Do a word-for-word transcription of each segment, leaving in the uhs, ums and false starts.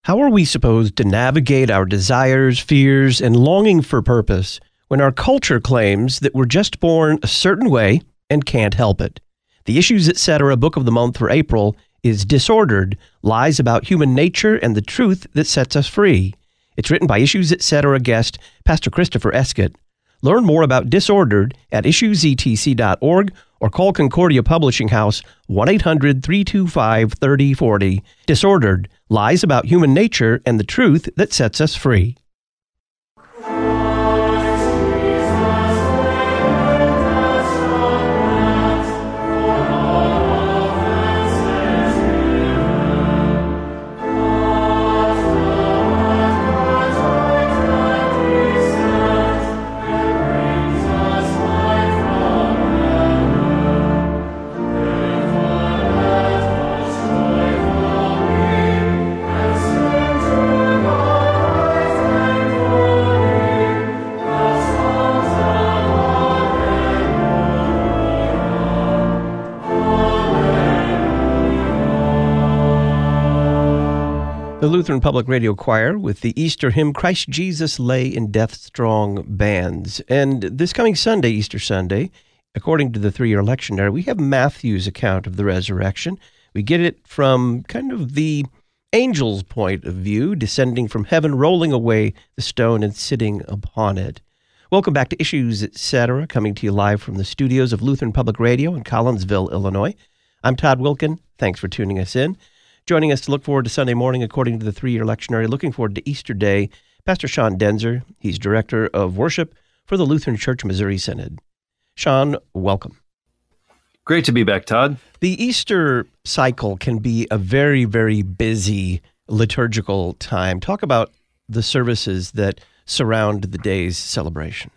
How are we supposed to navigate our desires, fears, and longing for purpose when our culture claims that we're just born a certain way and can't help it? The Issues Etc. book of the month for April is Disordered, Lies About Human Nature and the Truth That Sets Us Free. It's written by Issues Etc. guest Pastor Christopher Escott. Learn more about Disordered at issues e t c dot org or call Concordia Publishing House one eight hundred, three two five, three oh four oh. Disordered, Lies About Human Nature and the Truth That Sets Us Free. The Lutheran Public Radio Choir with the Easter hymn, Christ Jesus Lay in Death Strong Bands. And this coming Sunday, Easter Sunday, according to the three-year lectionary, we have Matthew's account of the resurrection. We get it from kind of the angel's point of view, descending from heaven, rolling away the stone and sitting upon it. Welcome back to Issues Etc., coming to you live from the studios of Lutheran Public Radio in Collinsville, Illinois. I'm Todd Wilkin. Thanks for tuning us in. Joining us to look forward to Sunday morning, according to the three-year lectionary, looking forward to Easter Day, Pastor Sean Denzer. He's Director of Worship for the Lutheran Church Missouri Synod. Sean, welcome. Great to be back, Todd. The Easter cycle can be a very, very busy liturgical time. Talk about the services that surround the day's celebration.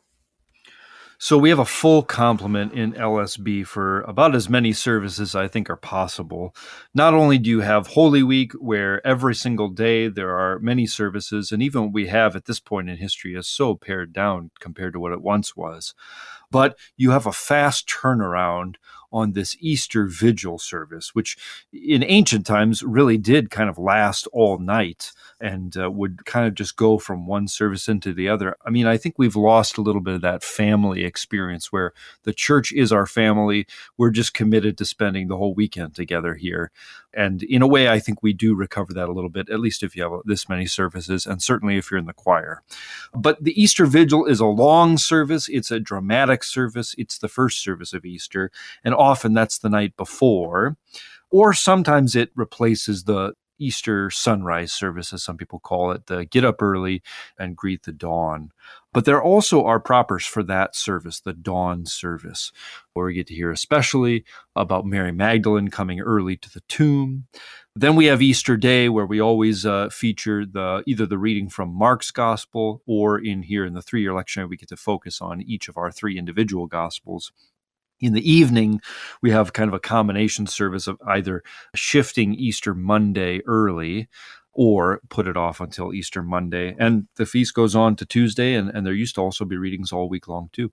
So we have a full complement in L S B for about as many services I think are possible. Not only do you have Holy Week, where every single day there are many services, and even what we have at this point in history is so pared down compared to what it once was, but you have a fast turnaround on this Easter Vigil service, which in ancient times really did kind of last all night and uh, would kind of just go from one service into the other. I mean, I think we've lost a little bit of that family experience where the church is our family. We're just committed to spending the whole weekend together here. And in a way, I think we do recover that a little bit, at least if you have this many services, and certainly if you're in the choir. But the Easter Vigil is a long service. It's a dramatic service. It's the first service of Easter, and often that's the night before, or sometimes it replaces the Easter sunrise service, as some people call it, the get up early and greet the dawn. But there also are propers for that service, the dawn service, where we get to hear especially about Mary Magdalene coming early to the tomb. Then we have Easter Day, where we always uh, feature the either the reading from Mark's Gospel, or in here in the three-year lectionary, we get to focus on each of our three individual Gospels. In the evening, we have kind of a combination service of either shifting Easter Monday early or put it off until Easter Monday. And the feast goes on to Tuesday, and, and there used to also be readings all week long, too.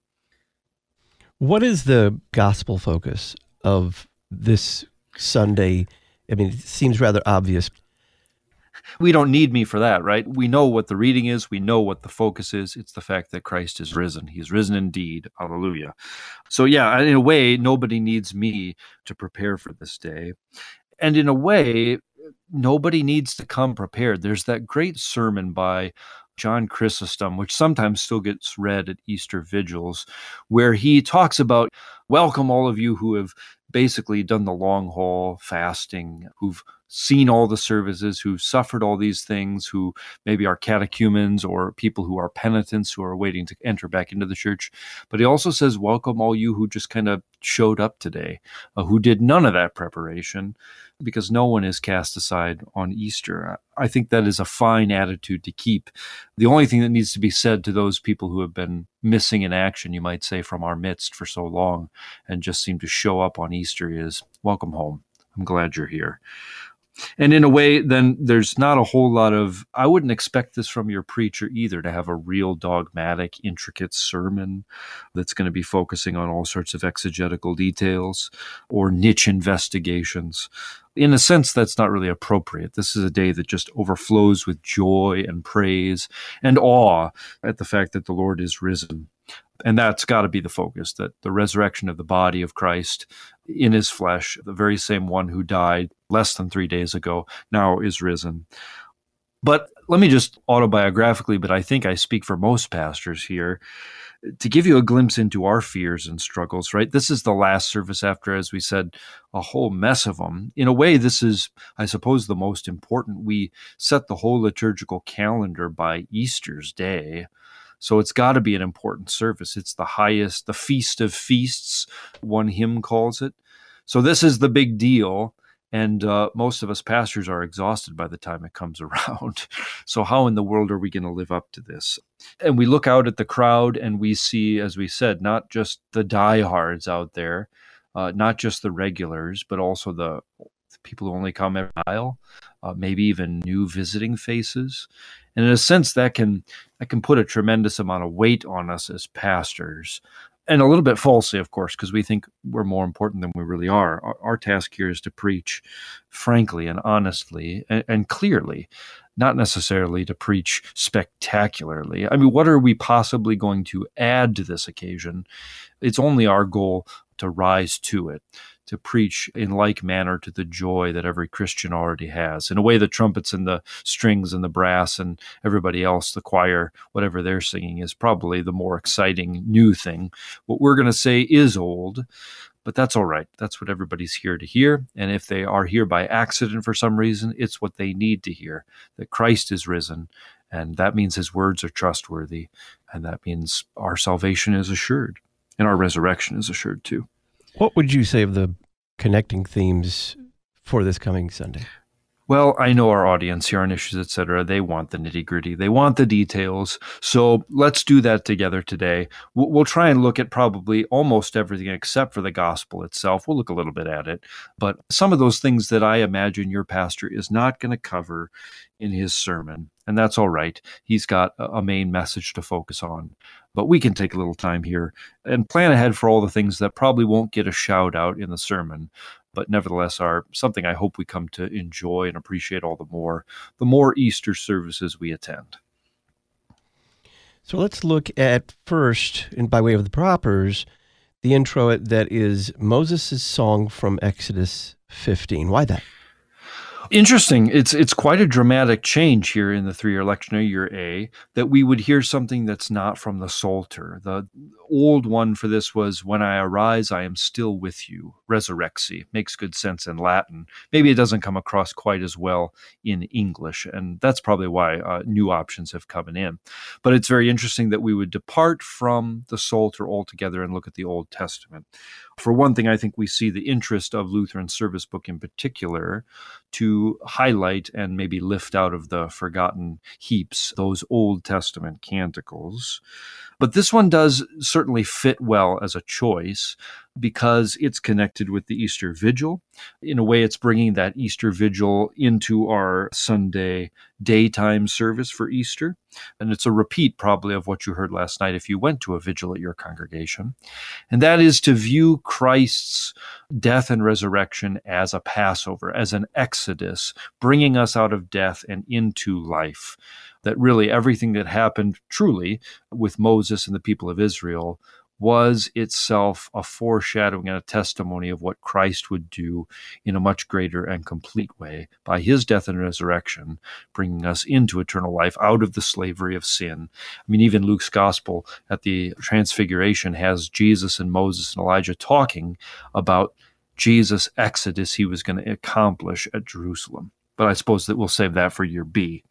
What is the gospel focus of this Sunday? I mean, it seems rather obvious. We don't need me for that, right? We know what the reading is. We know what the focus is. It's the fact that Christ is risen. He's risen indeed. Hallelujah. So yeah, in a way, nobody needs me to prepare for this day. And in a way, nobody needs to come prepared. There's that great sermon by John Chrysostom, which sometimes still gets read at Easter vigils, where he talks about, welcome all of you who have basically done the long haul fasting, who've seen all the services, who've suffered all these things, who maybe are catechumens or people who are penitents who are waiting to enter back into the church. But he also says, welcome all you who just kind of showed up today, uh, who did none of that preparation, because no one is cast aside on Easter. I think that is a fine attitude to keep. The only thing that needs to be said to those people who have been missing in action, you might say, from our midst for so long and just seem to show up on Easter is, welcome home. I'm glad you're here. And in a way, then there's not a whole lot of, I wouldn't expect this from your preacher either, to have a real dogmatic, intricate sermon that's going to be focusing on all sorts of exegetical details or niche investigations. In a sense, that's not really appropriate. This is a day that just overflows with joy and praise and awe at the fact that the Lord is risen. And that's got to be the focus, that the resurrection of the body of Christ in his flesh, the very same one who died less than three days ago, now is risen. But let me just autobiographically, but I think I speak for most pastors here, to give you a glimpse into our fears and struggles, right? This is the last service after, as we said, a whole mess of them. In a way, this is, I suppose, the most important. We set the whole liturgical calendar by Easter's day. So it's got to be an important service. It's the highest, the feast of feasts, one hymn calls it. So this is the big deal. And uh, most of us pastors are exhausted by the time it comes around. So how in the world are we going to live up to this? And we look out at the crowd and we see, as we said, not just the diehards out there, uh, not just the regulars, but also the, the people who only come every while, uh, maybe even new visiting faces. And in a sense, that can that can put a tremendous amount of weight on us as pastors. And a little bit falsely, of course, because we think we're more important than we really are. Our, our task here is to preach frankly and honestly and, and clearly, not necessarily to preach spectacularly. I mean, what are we possibly going to add to this occasion? It's only our goal to rise to it, to preach in like manner to the joy that every Christian already has, in a way the trumpets and the strings and the brass and everybody else, the choir, whatever they're singing, is probably the more exciting new thing. What we're going to say is old, but that's all right. That's what everybody's here to hear. And if they are here by accident for some reason, it's what they need to hear, that Christ is risen. And that means his words are trustworthy. And that means our salvation is assured. And our resurrection is assured too. What would you say of the connecting themes for this coming Sunday? Well, I know our audience here on Issues, et cetera, they want the nitty-gritty. They want the details. So let's do that together today. We'll, we'll try and look at probably almost everything except for the gospel itself. We'll look a little bit at it. But some of those things that I imagine your pastor is not going to cover in his sermon, and that's all right. He's got a main message to focus on. But we can take a little time here and plan ahead for all the things that probably won't get a shout out in the sermon, but nevertheless are something I hope we come to enjoy and appreciate all the more, the more Easter services we attend. So let's look at first, and by way of the propers, the intro that is Moses' song from Exodus fifteen. Why that? Interesting. It's it's quite a dramatic change here in the three-year lectionary, year A, that we would hear something that's not from the Psalter. The old one for this was, when I arise, I am still with you. Resurrexi. Makes good sense in Latin. Maybe it doesn't come across quite as well in English, and that's probably why uh, new options have come in. But it's very interesting that we would depart from the Psalter altogether and look at the Old Testament. For one thing, I think we see the interest of Lutheran Service Book in particular to highlight and maybe lift out of the forgotten heaps those Old Testament canticles. But this one does certainly fit well as a choice because it's connected with the Easter Vigil. In a way, it's bringing that Easter Vigil into our Sunday daytime service for Easter. And it's a repeat probably of what you heard last night if you went to a vigil at your congregation. And that is to view Christ's death and resurrection as a Passover, as an exodus, bringing us out of death and into life. That really everything that happened truly with Moses and the people of Israel was itself a foreshadowing and a testimony of what Christ would do in a much greater and complete way by his death and resurrection, bringing us into eternal life out of the slavery of sin. I mean, even Luke's gospel at the Transfiguration has Jesus and Moses and Elijah talking about Jesus' exodus he was going to accomplish at Jerusalem. But I suppose that we'll save that for year B.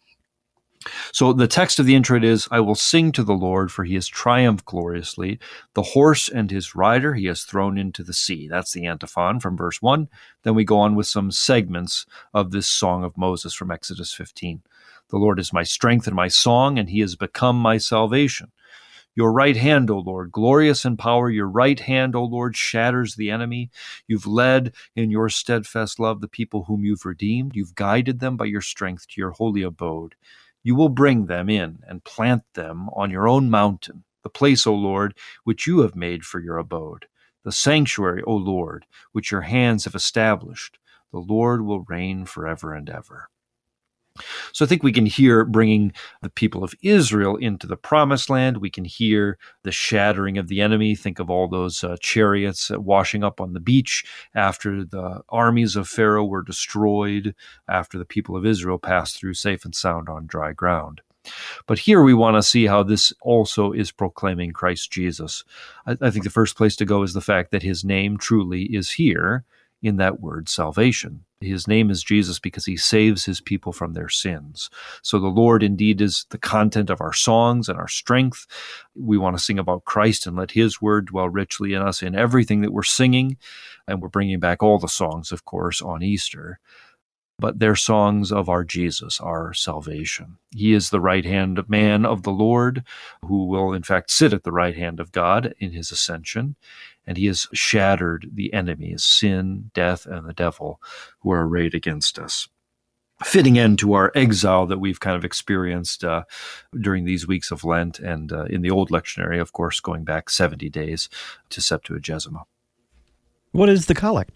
So the text of the introit is, I will sing to the Lord, for he has triumphed gloriously. The horse and his rider he has thrown into the sea. That's the antiphon from verse one. Then we go on with some segments of this song of Moses from Exodus fifteen. The Lord is my strength and my song, and he has become my salvation. Your right hand, O Lord, glorious in power, your right hand, O Lord, shatters the enemy. You've led in your steadfast love the people whom you've redeemed. You've guided them by your strength to your holy abode. You will bring them in and plant them on your own mountain, the place, O Lord, which you have made for your abode, the sanctuary, O Lord, which your hands have established. The Lord will reign forever and ever. So I think we can hear bringing the people of Israel into the promised land. We can hear the shattering of the enemy. Think of all those uh, chariots uh, washing up on the beach after the armies of Pharaoh were destroyed, after the people of Israel passed through safe and sound on dry ground. But here we want to see how this also is proclaiming Christ Jesus. I, I think the first place to go is the fact that his name truly is here in that word salvation. His name is Jesus because he saves his people from their sins. So the Lord indeed is the content of our songs and our strength. We want to sing about Christ and let his word dwell richly in us in everything that we're singing. And we're bringing back all the songs, of course, on Easter. But they're songs of our Jesus, our salvation. He is the right-hand man of the Lord, who will in fact sit at the right hand of God in his ascension. And he has shattered the enemies, sin, death, and the devil, who are arrayed against us. Fitting end to our exile that we've kind of experienced uh, during these weeks of Lent, and uh, in the old lectionary, of course, going back seventy days to Septuagesima. What is the collect?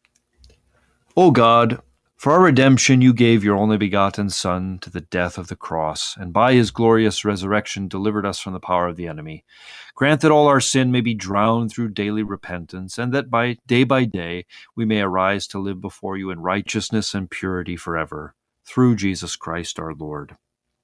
O God, for our redemption you gave your only begotten Son to the death of the cross, and by his glorious resurrection delivered us from the power of the enemy. Grant that all our sin may be drowned through daily repentance, and that by day by day we may arise to live before you in righteousness and purity forever, through Jesus Christ our Lord.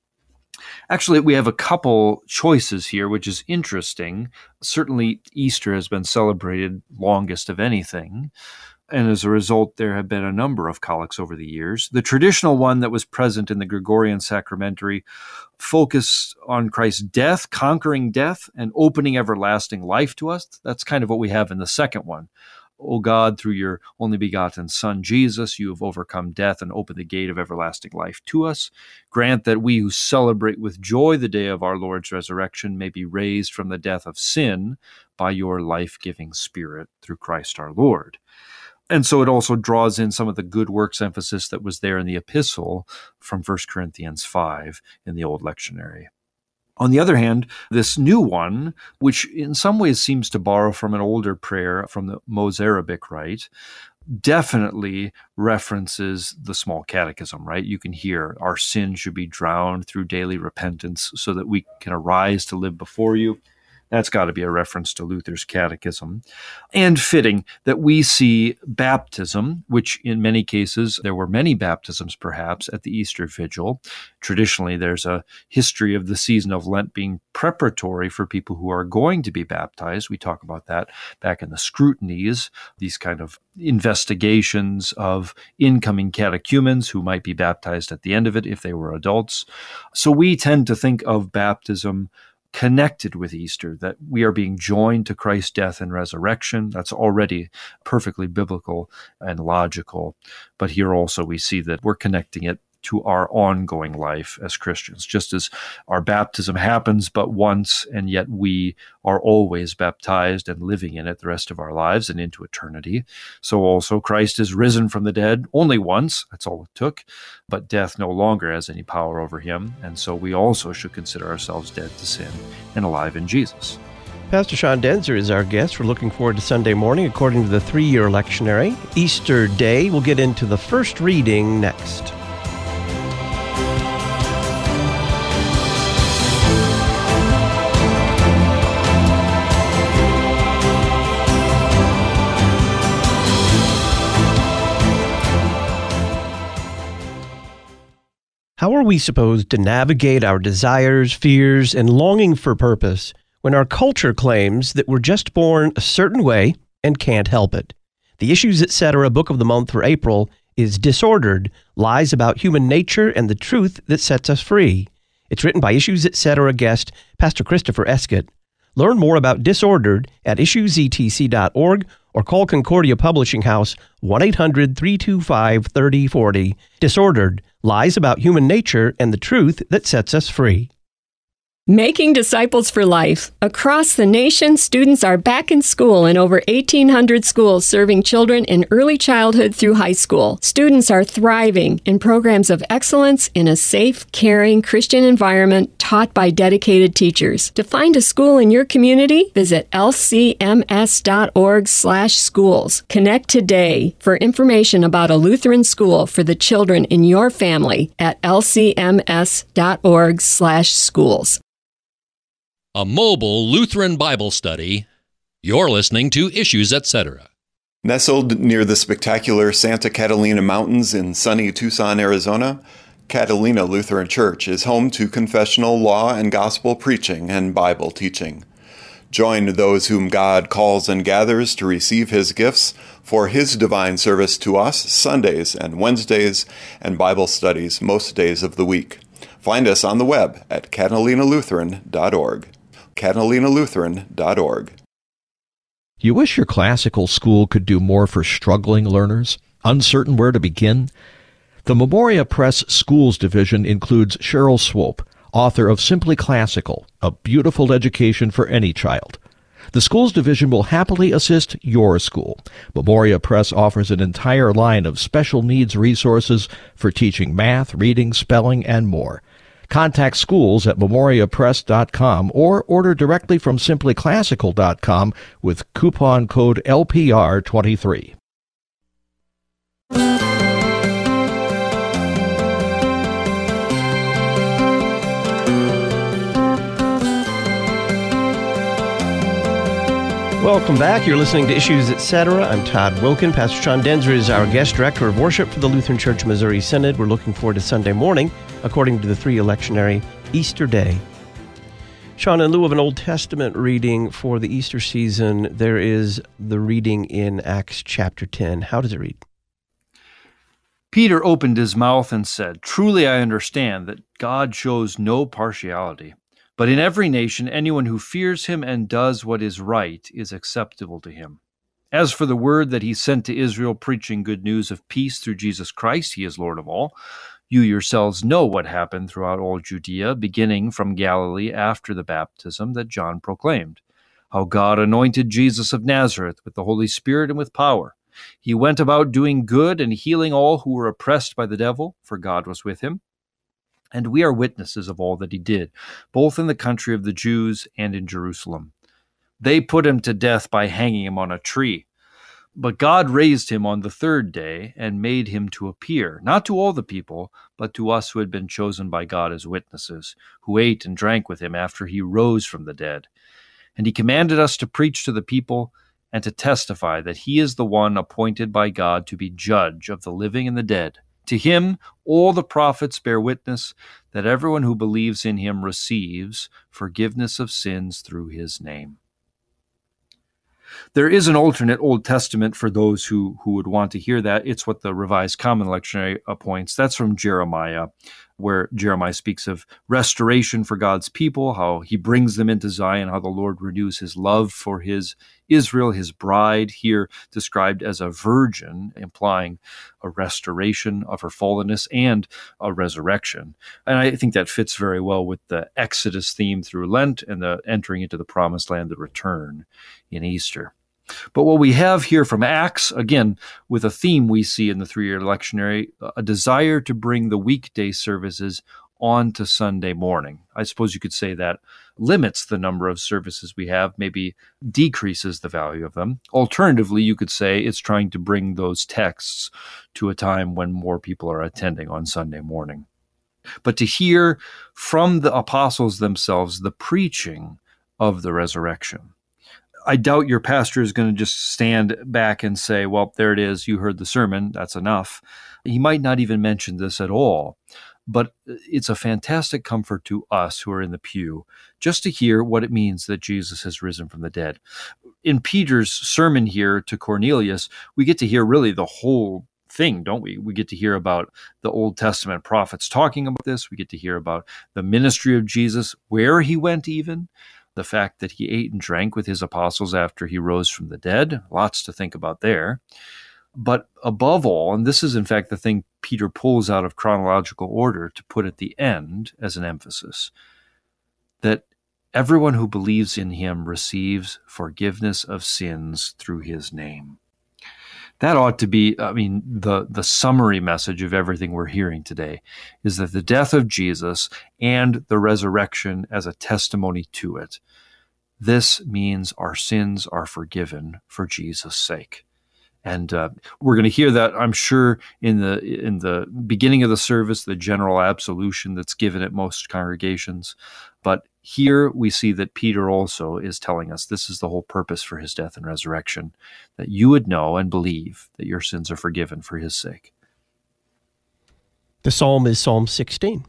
Actually, we have a couple choices here, which is interesting. Certainly, Easter has been celebrated longest of anything. And as a result, there have been a number of collects over the years. The traditional one that was present in the Gregorian sacramentary focused on Christ's death, conquering death, and opening everlasting life to us. That's kind of what we have in the second one. O God, through your only begotten Son, Jesus, you have overcome death and opened the gate of everlasting life to us. Grant that we who celebrate with joy the day of our Lord's resurrection may be raised from the death of sin by your life-giving Spirit through Christ our Lord. And so it also draws in some of the good works emphasis that was there in the epistle from First Corinthians five in the old lectionary. On the other hand, this new one, which in some ways seems to borrow from an older prayer from the Mozarabic rite, definitely references the small catechism, right? You can hear our sin should be drowned through daily repentance so that we can arise to live before you. That's got to be a reference to Luther's catechism. And fitting that we see baptism, which in many cases, there were many baptisms perhaps at the Easter Vigil. Traditionally, there's a history of the season of Lent being preparatory for people who are going to be baptized. We talk about that back in the scrutinies, these kind of investigations of incoming catechumens who might be baptized at the end of it if they were adults. So we tend to think of baptism connected with Easter, that we are being joined to Christ's death and resurrection. That's already perfectly biblical and logical. But here also we see that we're connecting it to our ongoing life as Christians, just as our baptism happens but once, and yet we are always baptized and living in it the rest of our lives and into eternity. So also Christ is risen from the dead only once, that's all it took, but death no longer has any power over him, and so we also should consider ourselves dead to sin and alive in Jesus. Pastor Sean Daenzer is our guest. We're looking forward to Sunday morning according to the three-year lectionary. Easter Day, we'll get into the first reading next. How are we supposed to navigate our desires, fears, and longing for purpose when our culture claims that we're just born a certain way and can't help it? The Issues Etc. book of the month for April is Disordered, Lies About Human Nature and the Truth That Sets Us Free. It's written by Issues Etc. guest Pastor Christopher Eskett. Learn more about Disordered at issues e t c dot org or call Concordia Publishing House one eight hundred, three two five, three oh four oh. Disordered, Lies About Human Nature and the Truth That Sets Us Free. Making Disciples for Life. Across the nation, students are back in school in over eighteen hundred schools serving children in early childhood through high school. Students are thriving in programs of excellence in a safe, caring Christian environment taught by dedicated teachers. To find a school in your community, visit l c m s dot org slash schools. Connect today for information about a Lutheran school for the children in your family at l c m s dot org slash schools. A mobile Lutheran Bible study. You're listening to Issues, et cetera. Nestled near the spectacular Santa Catalina Mountains in sunny Tucson, Arizona, Catalina Lutheran Church is home to confessional law and gospel preaching and Bible teaching. Join those whom God calls and gathers to receive His gifts for His divine service to us Sundays and Wednesdays and Bible studies most days of the week. Find us on the web at catalina lutheran dot org. catalina lutheran dot org. You wish your classical school could do more for struggling learners? Uncertain where to begin? The Memoria Press Schools Division includes Cheryl Swope, author of Simply Classical, A Beautiful Education for Any Child. The Schools Division will happily assist your school. Memoria Press offers an entire line of special needs resources for teaching math, reading, spelling, and more. Contact schools at memoria press dot com or order directly from simply classical dot com with coupon code L P R twenty-three. Welcome back. You're listening to Issues, et cetera. I'm Todd Wilken. Pastor Sean Denzer is our guest director of worship for the Lutheran Church Missouri Synod. We're looking forward to Sunday morning, according to the three electionary Easter Day. Sean, in lieu of an Old Testament reading for the Easter season, there is the reading in Acts chapter ten. How does it read? Peter opened his mouth and said, "Truly I understand that God shows no partiality. But in every nation, anyone who fears him and does what is right is acceptable to him. As for the word that he sent to Israel, preaching good news of peace through Jesus Christ, he is Lord of all. You yourselves know what happened throughout all Judea, beginning from Galilee after the baptism that John proclaimed, how God anointed Jesus of Nazareth with the Holy Spirit and with power. He went about doing good and healing all who were oppressed by the devil, for God was with him. And we are witnesses of all that he did, both in the country of the Jews and in Jerusalem. They put him to death by hanging him on a tree. But God raised him on the third day and made him to appear, not to all the people, but to us who had been chosen by God as witnesses, who ate and drank with him after he rose from the dead. And he commanded us to preach to the people and to testify that he is the one appointed by God to be judge of the living and the dead. To him, all the prophets bear witness that everyone who believes in him receives forgiveness of sins through his name." There is an alternate Old Testament for those who, who would want to hear that. It's what the Revised Common Lectionary appoints. That's from Jeremiah, where Jeremiah speaks of restoration for God's people, how he brings them into Zion, how the Lord renews his love for his Israel, his bride, here described as a virgin, implying a restoration of her fallenness and a resurrection. And I think that fits very well with the Exodus theme through Lent and the entering into the promised land, the return in Easter. But what we have here from Acts, again, with a theme we see in the three-year lectionary, a desire to bring the weekday services on to Sunday morning. I suppose you could say that limits the number of services we have, maybe decreases the value of them. Alternatively, you could say it's trying to bring those texts to a time when more people are attending on Sunday morning. But to hear from the apostles themselves the preaching of the resurrection. I doubt your pastor is going to just stand back and say, well, there it is, you heard the sermon, that's enough. He might not even mention this at all. But it's a fantastic comfort to us who are in the pew just to hear what it means that Jesus has risen from the dead. In Peter's sermon here to Cornelius, we get to hear really the whole thing, don't we? We get to hear about the Old Testament prophets talking about this. We get to hear about the ministry of Jesus, where he went even, the fact that he ate and drank with his apostles after he rose from the dead. Lots to think about there. But above all, and this is in fact the thing Peter pulls out of chronological order to put at the end as an emphasis, that everyone who believes in him receives forgiveness of sins through his name. That ought to be, I mean, the, the summary message of everything we're hearing today is that the death of Jesus and the resurrection as a testimony to it, this means our sins are forgiven for Jesus' sake. And uh, we're going to hear that, I'm sure, in the in the beginning of the service, the general absolution that's given at most congregations. But here we see that Peter also is telling us this is the whole purpose for his death and resurrection, that you would know and believe that your sins are forgiven for his sake. The psalm is Psalm sixteen.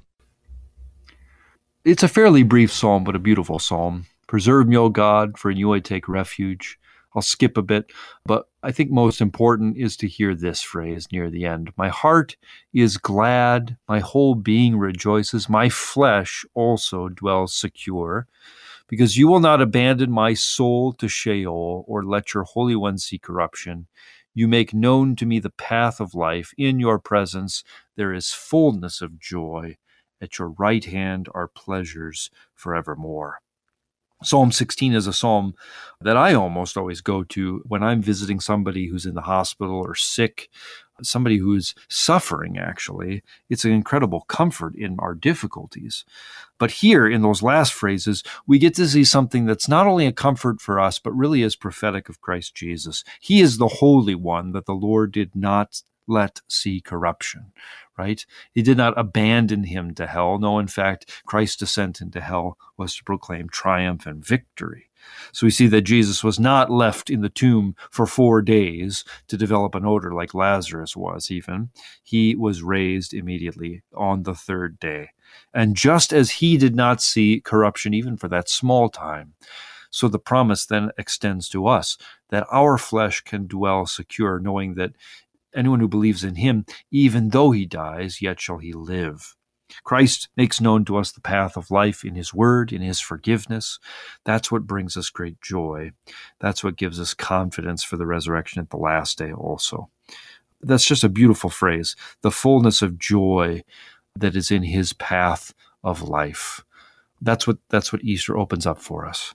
It's a fairly brief psalm, but a beautiful psalm. Preserve me, O God, for in you I take refuge. I'll skip a bit, but I think most important is to hear this phrase near the end. My heart is glad, my whole being rejoices, my flesh also dwells secure, because you will not abandon my soul to Sheol or let your Holy One see corruption. You make known to me the path of life. In your presence there is fullness of joy. At your right hand are pleasures forevermore. Psalm sixteen is a psalm that I almost always go to when I'm visiting somebody who's in the hospital or sick, somebody who's suffering, actually. It's an incredible comfort in our difficulties. But here, in those last phrases, we get to see something that's not only a comfort for us, but really is prophetic of Christ Jesus. He is the Holy One that the Lord did not let see corruption, right? He did not abandon him to hell. No, in fact, Christ's descent into hell was to proclaim triumph and victory. So we see that Jesus was not left in the tomb for four days to develop an odor like Lazarus was even. He was raised immediately on the third day. And just as he did not see corruption even for that small time, so the promise then extends to us that our flesh can dwell secure, knowing that anyone who believes in him, even though he dies, yet shall he live. Christ makes known to us the path of life in his word, in his forgiveness. That's what brings us great joy. That's what gives us confidence for the resurrection at the last day also. That's just a beautiful phrase, the fullness of joy that is in his path of life. That's what, that's what Easter opens up for us.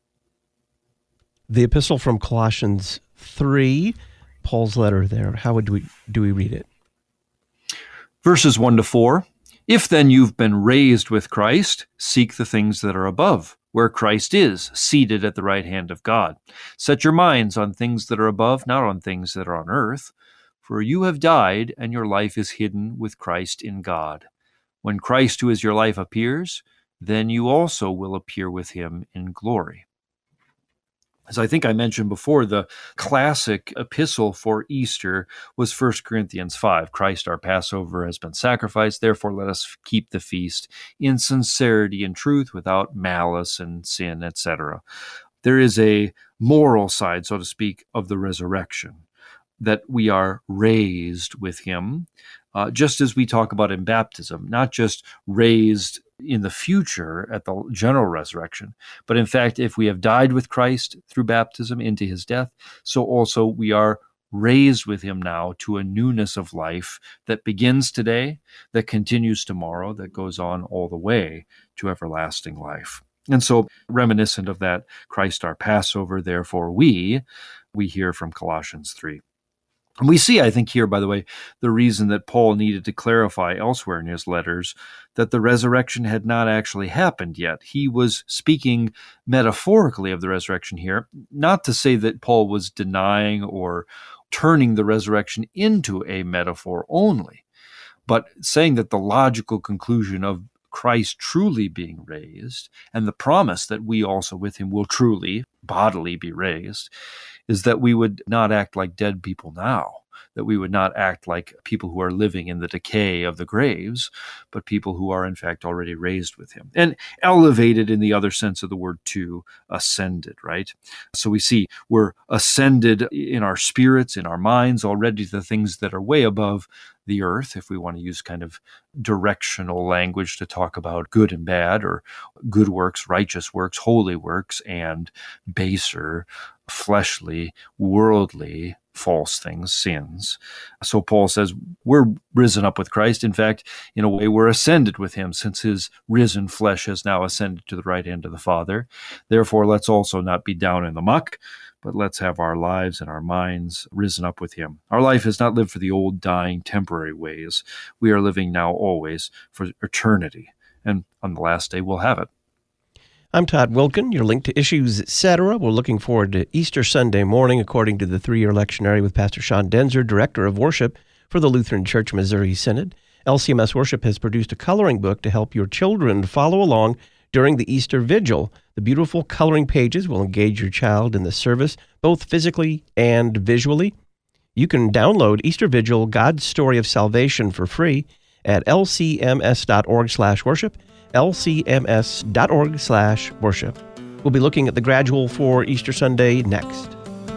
The epistle from Colossians three, Paul's letter there. How would we do we read it? Verses one to four. If then you've been raised with Christ, seek the things that are above, where Christ is, seated at the right hand of God. Set your minds on things that are above, not on things that are on earth. For you have died, and your life is hidden with Christ in God. When Christ, who is your life, appears, then you also will appear with him in glory. As I think I mentioned before, the classic epistle for Easter was First Corinthians five. Christ, our Passover, has been sacrificed. Therefore, let us keep the feast in sincerity and truth, without malice and sin, et cetera. There is a moral side, so to speak, of the resurrection, that we are raised with him, uh, just as we talk about in baptism, not just raised in the future at the general resurrection, but in fact, if we have died with Christ through baptism into his death, so also we are raised with him now to a newness of life that begins today, that continues tomorrow, that goes on all the way to everlasting life. And so, reminiscent of that, Christ our Passover, therefore we, we hear from Colossians three. And we see, I think here, by the way, the reason that Paul needed to clarify elsewhere in his letters that the resurrection had not actually happened yet. He was speaking metaphorically of the resurrection here, not to say that Paul was denying or turning the resurrection into a metaphor only, but saying that the logical conclusion of Christ truly being raised and the promise that we also with him will truly, bodily be raised, is that we would not act like dead people now, that we would not act like people who are living in the decay of the graves, but people who are in fact already raised with him. And elevated in the other sense of the word too, ascended, right? So we see we're ascended in our spirits, in our minds already to the things that are way above the earth, if we want to use kind of directional language to talk about good and bad, or good works, righteous works, holy works, and baser, fleshly, worldly, false things, sins. So Paul says we're risen up with Christ. In fact, in a way, we're ascended with him, since his risen flesh has now ascended to the right hand of the Father. Therefore, let's also not be down in the muck, but let's have our lives and our minds risen up with him. Our life is not lived for the old, dying, temporary ways. We are living now always for eternity. And on the last day, we'll have it. I'm Todd Wilkin, your link to Issues, et cetera. We're looking forward to Easter Sunday morning, according to the three-year lectionary with Pastor Sean Denzer, Director of Worship for the Lutheran Church Missouri Synod. L C M S Worship has produced a coloring book to help your children follow along during the Easter Vigil. The beautiful coloring pages will engage your child in the service, both physically and visually. You can download Easter Vigil, God's Story of Salvation, for free at l c m s dot org slash worship. l c m s dot org slash worship. We'll be looking at the gradual for Easter Sunday next.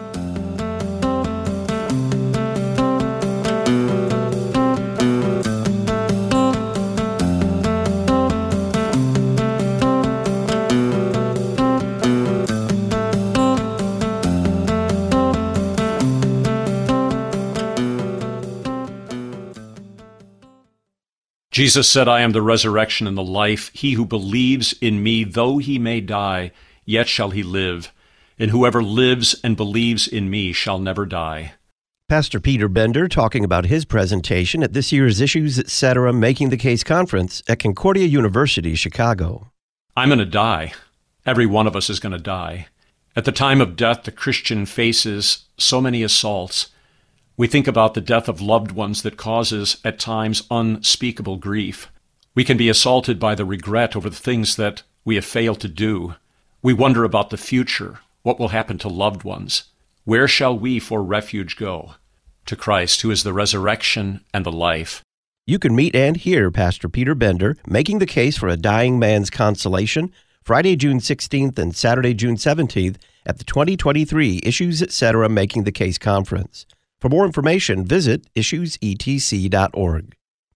Jesus said, I am the resurrection and the life. He who believes in me, though he may die, yet shall he live. And whoever lives and believes in me shall never die. Pastor Peter Bender talking about his presentation at this year's Issues, et cetera. Making the Case conference at Concordia University, Chicago. I'm going to die. Every one of us is going to die. At the time of death, the Christian faces so many assaults. We think about the death of loved ones that causes, at times, unspeakable grief. We can be assaulted by the regret over the things that we have failed to do. We wonder about the future, what will happen to loved ones. Where shall we for refuge go? To Christ, who is the resurrection and the life. You can meet and hear Pastor Peter Bender making the case for a dying man's consolation Friday, June sixteenth and Saturday, June seventeenth at the twenty twenty-three Issues, et cetera. Making the Case conference. For more information, visit issues e t c dot org.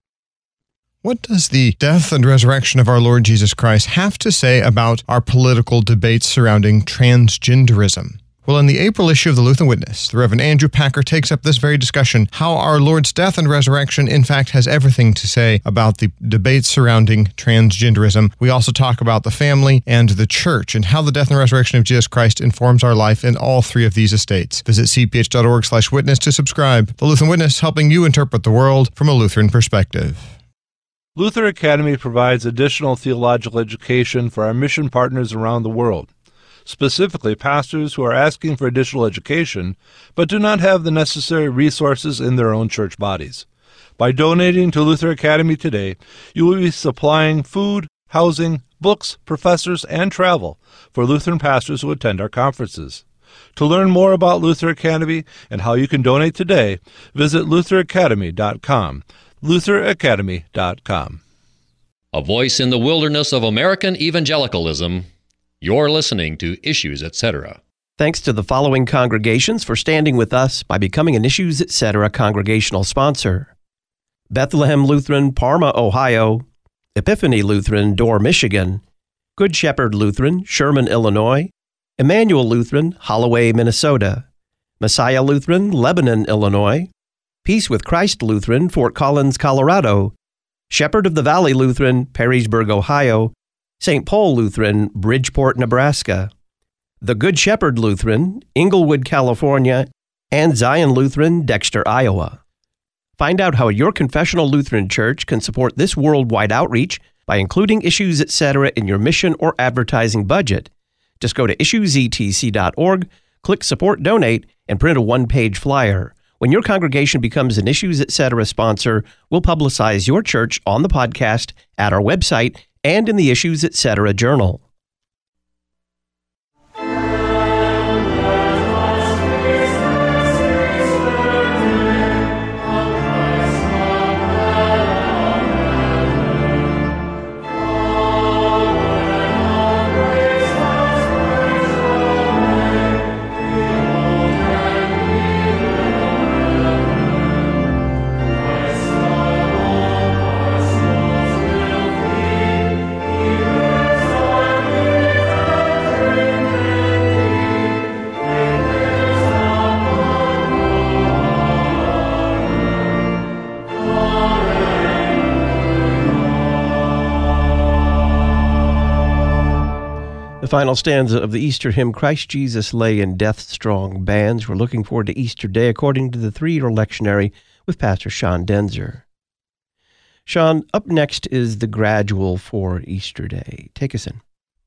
What does the death and resurrection of our Lord Jesus Christ have to say about our political debates surrounding transgenderism? Well, in the April issue of the Lutheran Witness, the Reverend Andrew Packer takes up this very discussion, how our Lord's death and resurrection, in fact, has everything to say about the debates surrounding transgenderism. We also talk about the family and the church and how the death and resurrection of Jesus Christ informs our life in all three of these estates. Visit c p h dot org slash witness to subscribe. The Lutheran Witness, helping you interpret the world from a Lutheran perspective. Luther Academy provides additional theological education for our mission partners around the world. Specifically, pastors who are asking for additional education, but do not have the necessary resources in their own church bodies. By donating to Luther Academy today, you will be supplying food, housing, books, professors, and travel for Lutheran pastors who attend our conferences. To learn more about Luther Academy and how you can donate today, visit luther academy dot com. luther academy dot com. A voice in the wilderness of American evangelicalism. You're listening to Issues, et cetera. Thanks to the following congregations for standing with us by becoming an Issues, et cetera. Congregational sponsor. Bethlehem Lutheran, Parma, Ohio. Epiphany Lutheran, Dorr, Michigan. Good Shepherd Lutheran, Sherman, Illinois. Emmanuel Lutheran, Holloway, Minnesota. Messiah Lutheran, Lebanon, Illinois. Peace with Christ Lutheran, Fort Collins, Colorado. Shepherd of the Valley Lutheran, Perrysburg, Ohio. Saint Paul Lutheran, Bridgeport, Nebraska. The Good Shepherd Lutheran, Inglewood, California, and Zion Lutheran, Dexter, Iowa. Find out how your confessional Lutheran church can support this worldwide outreach by including Issues, et cetera. In your mission or advertising budget. Just go to issues e t c dot org, click Support Donate, and print a one-page flyer. When your congregation becomes an Issues, et cetera. sponsor, we'll publicize your church on the podcast, at our website, and in the Issues, et cetera. journal. The final stanza of the Easter hymn, Christ Jesus Lay in Death's Strong Bands. We're looking forward to Easter Day according to the three-year lectionary with Pastor Sean Denzer. Sean, up next is the gradual for Easter Day. Take us in.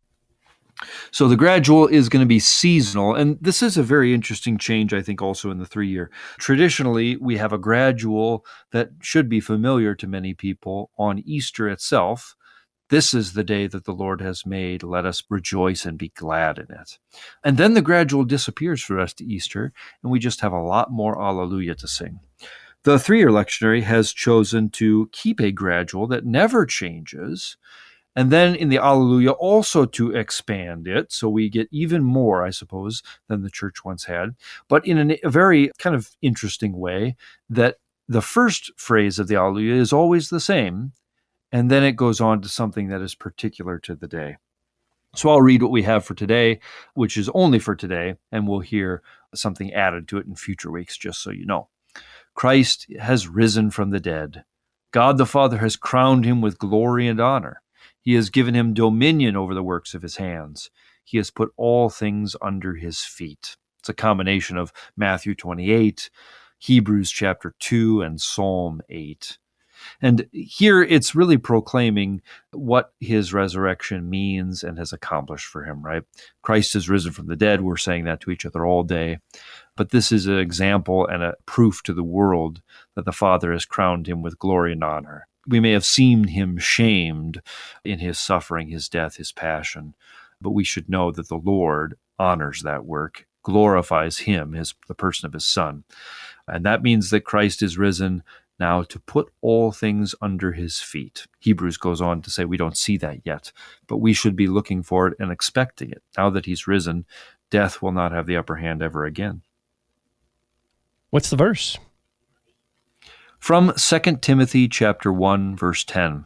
So the gradual is going to be seasonal, and this is a very interesting change, I think, also in the three-year. Traditionally, we have a gradual that should be familiar to many people on Easter itself. This is the day that the Lord has made. Let us rejoice and be glad in it. And then the gradual disappears for us to Easter, and we just have a lot more Alleluia to sing. The three-year lectionary has chosen to keep a gradual that never changes, and then in the Alleluia also to expand it, so we get even more, I suppose, than the church once had, but in an, a very kind of interesting way, that the first phrase of the Alleluia is always the same, and then it goes on to something that is particular to the day. So I'll read what we have for today, which is only for today, and we'll hear something added to it in future weeks, just so you know. Christ has risen from the dead. God the Father has crowned him with glory and honor. He has given him dominion over the works of his hands. He has put all things under his feet. It's a combination of Matthew twenty-eight, Hebrews chapter two, and Psalm eight. And here it's really proclaiming what his resurrection means and has accomplished for him, right? Christ has risen from the dead. We're saying that to each other all day. But this is an example and a proof to the world that the Father has crowned him with glory and honor. We may have seen him shamed in his suffering, his death, his passion, but we should know that the Lord honors that work, glorifies him, his, the person of his Son. And that means that Christ is risen now to put all things under his feet. Hebrews goes on to say we don't see that yet, but we should be looking for it and expecting it. Now that he's risen, death will not have the upper hand ever again. What's the verse? From Second Timothy chapter one, verse ten.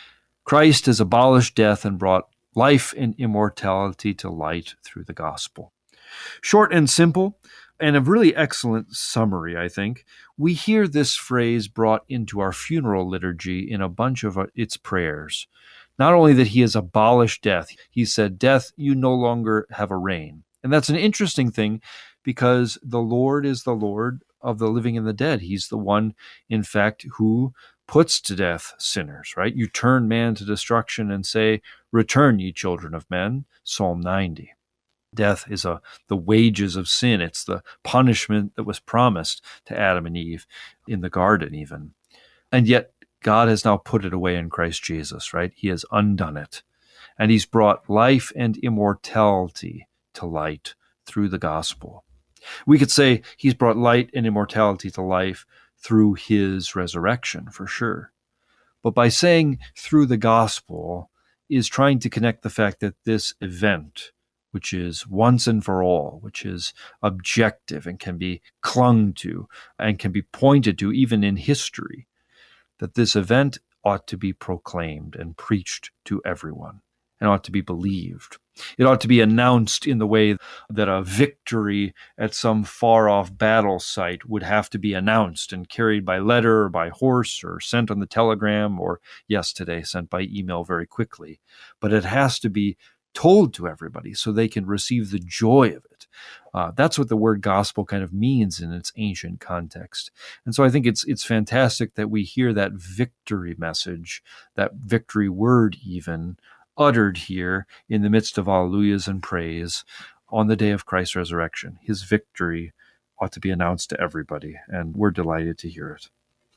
Christ has abolished death and brought life and immortality to light through the gospel. Short and simple, and a really excellent summary, I think. We hear this phrase brought into our funeral liturgy in a bunch of its prayers. Not only that he has abolished death, he said, "Death, you no longer have a reign." And that's an interesting thing because the Lord is the Lord of the living and the dead. He's the one, in fact, who puts to death sinners, right? You turn man to destruction and say, "Return, ye children of men," Psalm ninety. Death is a, the wages of sin. It's the punishment that was promised to Adam and Eve in the garden even. And yet God has now put it away in Christ Jesus, right? He has undone it. And he's brought life and immortality to light through the gospel. We could say he's brought light and immortality to life through his resurrection, for sure. But by saying through the gospel is trying to connect the fact that this event, which is once and for all, which is objective and can be clung to and can be pointed to even in history, that this event ought to be proclaimed and preached to everyone and ought to be believed. It ought to be announced in the way that a victory at some far-off battle site would have to be announced and carried by letter or by horse or sent on the telegram or, yes, today, sent by email very quickly. But it has to be told to everybody so they can receive the joy of it. Uh, that's what the word gospel kind of means in its ancient context. And so I think it's it's fantastic that we hear that victory message, that victory word even, uttered here in the midst of alleluias and praise on the day of Christ's resurrection. His victory ought to be announced to everybody, and we're delighted to hear it.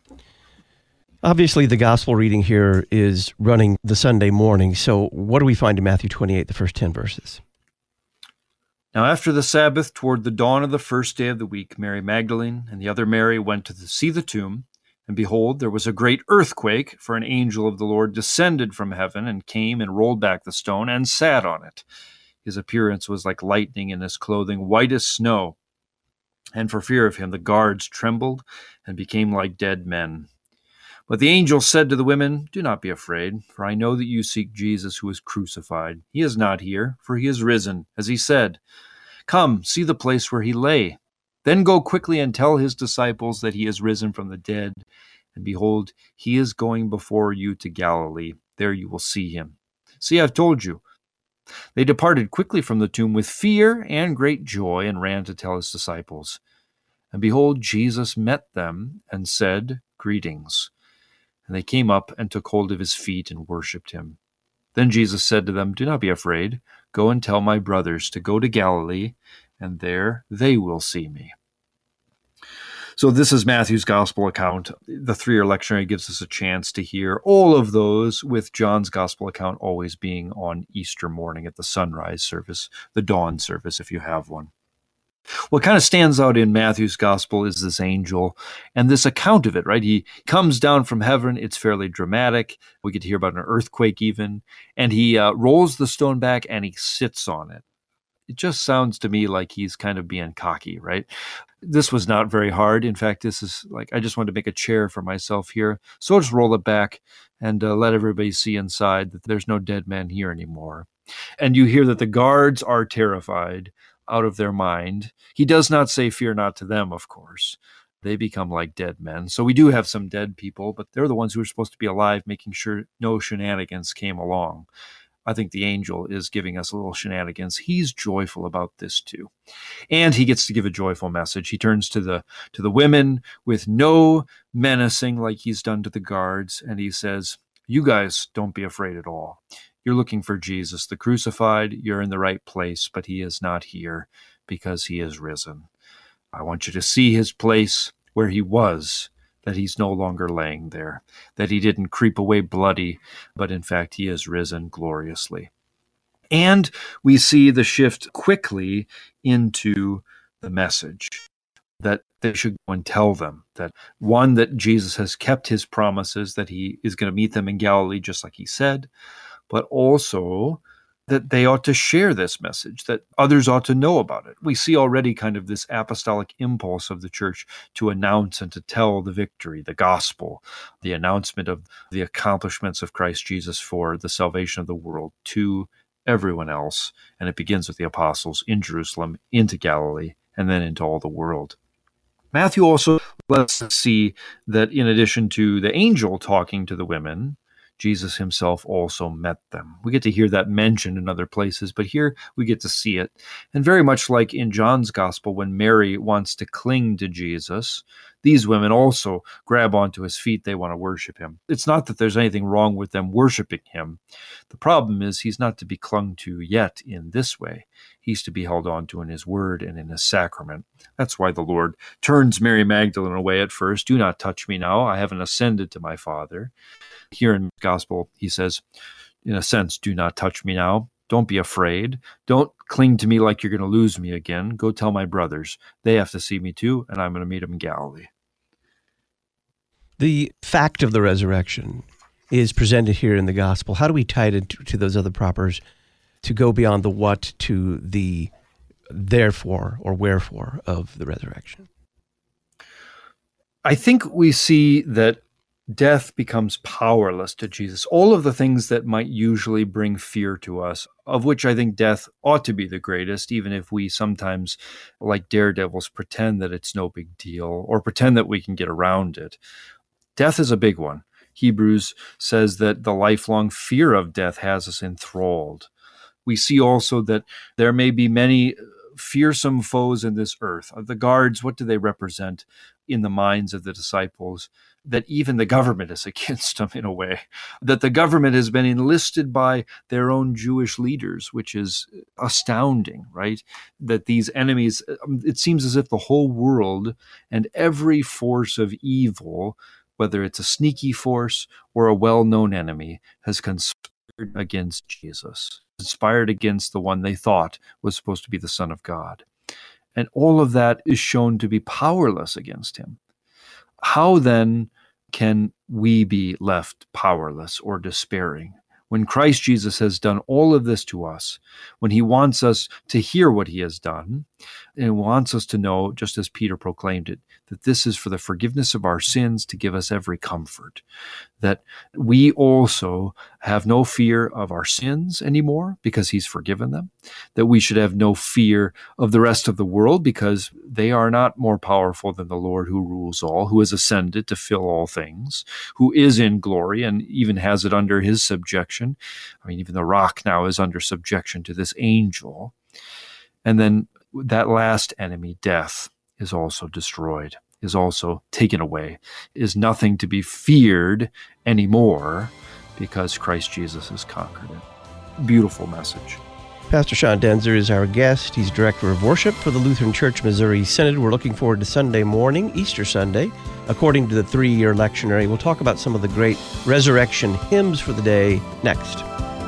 Obviously, the gospel reading here is running the Sunday morning. So what do we find in Matthew twenty-eight, the first ten verses? Now after the Sabbath, toward the dawn of the first day of the week, Mary Magdalene and the other Mary went to the, see the tomb. And behold, there was a great earthquake, for an angel of the Lord descended from heaven and came and rolled back the stone and sat on it. His appearance was like lightning, and his clothing white as snow. And for fear of him, the guards trembled and became like dead men. But the angel said to the women, "Do not be afraid, for I know that you seek Jesus who was crucified. He is not here, for he is risen, as he said. Come, see the place where he lay. Then go quickly and tell his disciples that he is risen from the dead. And behold, he is going before you to Galilee. There you will see him. See, I've told you." They departed quickly from the tomb with fear and great joy and ran to tell his disciples. And behold, Jesus met them and said, Greetings. And they came up and took hold of his feet and worshipped him. Then Jesus said to them, Do not be afraid. Go and tell my brothers to go to Galilee, and there they will see me. So this is Matthew's gospel account. The three-year lectionary gives us a chance to hear all of those, with John's gospel account always being on Easter morning at the sunrise service, the dawn service, if you have one. What kind of stands out in Matthew's gospel is this angel and this account of it, right? He comes down from heaven. It's fairly dramatic. We get to hear about an earthquake even. And he uh, rolls the stone back and he sits on it. It just sounds to me like he's kind of being cocky, right? This was not very hard. In fact, this is like, I just wanted to make a chair for myself here. So I'll just roll it back and uh, let everybody see inside that there's no dead man here anymore. And you hear that the guards are terrified out of their mind. He does not say, fear not to them, of course. They become like dead men. So we do have some dead people, but they're the ones who are supposed to be alive, making sure no shenanigans came along. I think the angel is giving us a little shenanigans. He's joyful about this too. And he gets to give a joyful message. He turns to the to the women with no menacing like he's done to the guards, and he says, you guys don't be afraid at all. You're looking for Jesus, the crucified. You're in the right place, but he is not here because he is risen. I want you to see his place where he was, that he's no longer laying there, that he didn't creep away bloody, but in fact he is risen gloriously. And we see the shift quickly into the message that they should go and tell them that, one, that Jesus has kept his promises, that he is going to meet them in Galilee just like he said, but also that they ought to share this message, that others ought to know about it. We see already kind of this apostolic impulse of the church to announce and to tell the victory, the gospel, the announcement of the accomplishments of Christ Jesus for the salvation of the world to everyone else. And it begins with the apostles in Jerusalem, into Galilee, and then into all the world. Matthew also lets us see that in addition to the angel talking to the women, Jesus himself also met them. We get to hear that mentioned in other places, but here we get to see it. And very much like in John's gospel, when Mary wants to cling to Jesus, these women also grab onto his feet. They want to worship him. It's not that there's anything wrong with them worshiping him. The problem is he's not to be clung to yet in this way. He's to be held on to in his word and in his sacrament. That's why the Lord turns Mary Magdalene away at first. Do not touch me now. I haven't ascended to my Father. Here in the gospel, he says, in a sense, do not touch me now. Don't be afraid. Don't cling to me like you're going to lose me again. Go tell my brothers. They have to see me too, and I'm going to meet them in Galilee. The fact of the resurrection is presented here in the gospel. How do we tie it into, to those other propers to go beyond the what to the therefore or wherefore of the resurrection? I think we see that death becomes powerless to Jesus. All of the things that might usually bring fear to us, of which I think death ought to be the greatest, even if we sometimes, like daredevils, pretend that it's no big deal or pretend that we can get around it. Death is a big one. Hebrews says that the lifelong fear of death has us enthralled. We see also that there may be many fearsome foes in this earth. The guards, what do they represent in the minds of the disciples? That even the government is against them in a way, that the government has been enlisted by their own Jewish leaders, which is astounding, right? That these enemies, it seems as if the whole world and every force of evil, whether it's a sneaky force or a well-known enemy, has conspired against Jesus, conspired against the one they thought was supposed to be the Son of God. And all of that is shown to be powerless against him. How then can we be left powerless or despairing when Christ Jesus has done all of this to us, when he wants us to hear what he has done, and wants us to know, just as Peter proclaimed it, that this is for the forgiveness of our sins, to give us every comfort, that we also have no fear of our sins anymore because he's forgiven them, that we should have no fear of the rest of the world because they are not more powerful than the Lord who rules all, who has ascended to fill all things, who is in glory and even has it under his subjection. I mean, even the rock now is under subjection to this angel. And then that last enemy, death, is also destroyed, is also taken away, is nothing to be feared anymore because Christ Jesus has conquered it. Beautiful message. Pastor Sean Daenzer is our guest. He's Director of Worship for the Lutheran Church Missouri Synod. We're looking forward to Sunday morning, Easter Sunday. According to the three-year lectionary, we'll talk about some of the great resurrection hymns for the day next.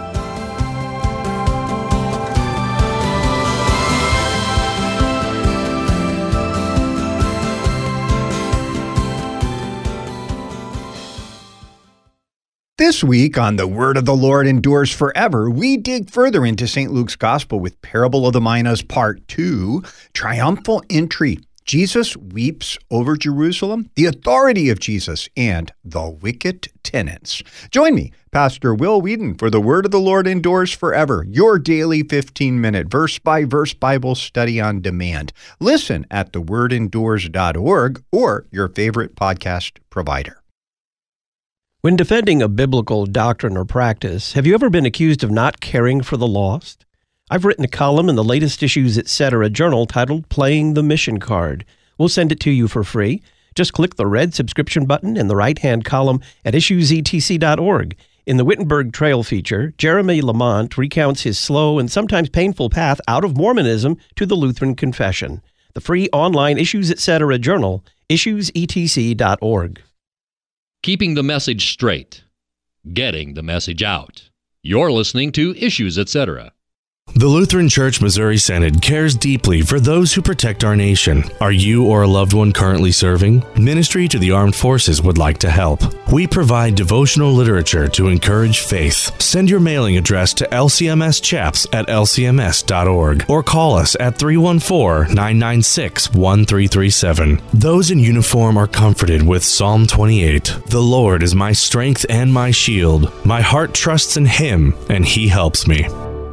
This week on The Word of the Lord Endures Forever, we dig further into Saint Luke's Gospel with Parable of the Minas Part two, Triumphal Entry. Jesus weeps over Jerusalem, the authority of Jesus, and the wicked tenants. Join me, Pastor Will Whedon, for The Word of the Lord Endures Forever, your daily fifteen-minute verse-by-verse Bible study on demand. Listen at the word endures dot org or your favorite podcast provider. When defending a biblical doctrine or practice, have you ever been accused of not caring for the lost? I've written a column in the latest Issues Etc. journal titled Playing the Mission Card. We'll send it to you for free. Just click the red subscription button in the right-hand column at issues e t c dot org. In the Wittenberg Trail feature, Jeremy Lamont recounts his slow and sometimes painful path out of Mormonism to the Lutheran Confession. The free online Issues Etc. journal, issues e t c dot org. Keeping the message straight. Getting the message out. You're listening to Issues Etc. The Lutheran Church Missouri Synod cares deeply for those who protect our nation. Are you or a loved one currently serving? Ministry to the Armed Forces would like to help. We provide devotional literature to encourage faith. Send your mailing address to L C M S chaps at L C M S dot org or call us at three one four, nine nine six, one three three seven. Those in uniform are comforted with Psalm twenty-eight. The Lord is my strength and my shield. My heart trusts in him, and he helps me.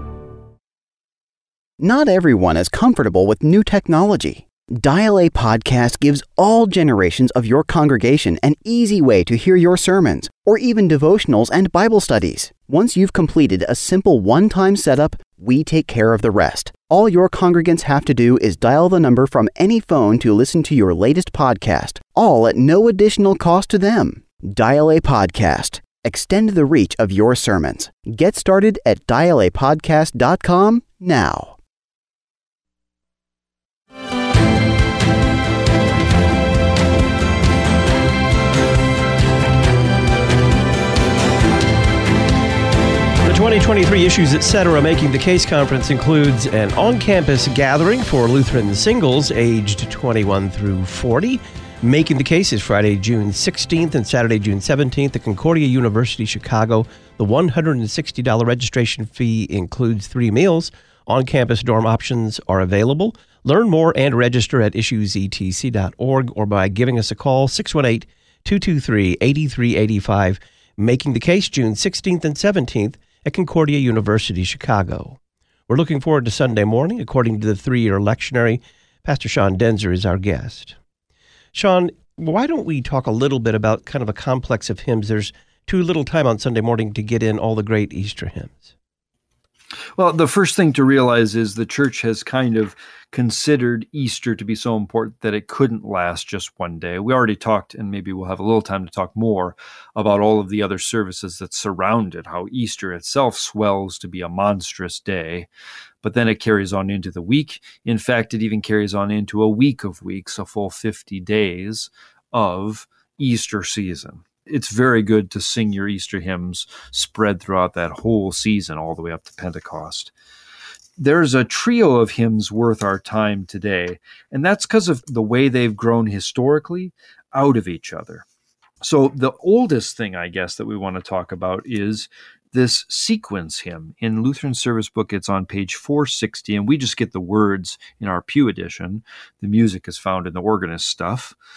Not everyone is comfortable with new technology. Dial A Podcast gives all generations of your congregation an easy way to hear your sermons, or even devotionals and Bible studies. Once you've completed a simple one-time setup, we take care of the rest. All your congregants have to do is dial the number from any phone to listen to your latest podcast, all at no additional cost to them. Dial A Podcast. Extend the reach of your sermons. Get started at dial a podcast dot com now. The twenty twenty-three Issues Etc. Making the Case Conference includes an on-campus gathering for Lutheran singles aged twenty-one through forty. Making the Case is Friday, June sixteenth and Saturday, June seventeenth at Concordia University, Chicago. The one hundred sixty dollars registration fee includes three meals. On-campus dorm options are available. Learn more and register at issues e t c dot org or by giving us a call, six one eight, two two three, eight three eight five. Making the Case, June sixteenth and seventeenth at Concordia University, Chicago. We're looking forward to Sunday morning. According to the three-year lectionary, Pastor Sean Daenzer is our guest. Sean, why don't we talk a little bit about kind of a complex of hymns? There's too little time on Sunday morning to get in all the great Easter hymns. Well, the first thing to realize is the church has kind of considered Easter to be so important that it couldn't last just one day. We already talked, and maybe we'll have a little time to talk more about all of the other services that surround it, how Easter itself swells to be a monstrous day, but then it carries on into the week. In fact, it even carries on into a week of weeks, a full fifty days of Easter season. It's very good to sing your Easter hymns spread throughout that whole season, all the way up to Pentecost. There's a trio of hymns worth our time today, and that's because of the way they've grown historically out of each other. So the oldest thing, I guess, that we want to talk about is this sequence hymn. In Lutheran Service Book, it's on page four sixty, and we just get the words in our Pew edition. The music is found in the organist stuff.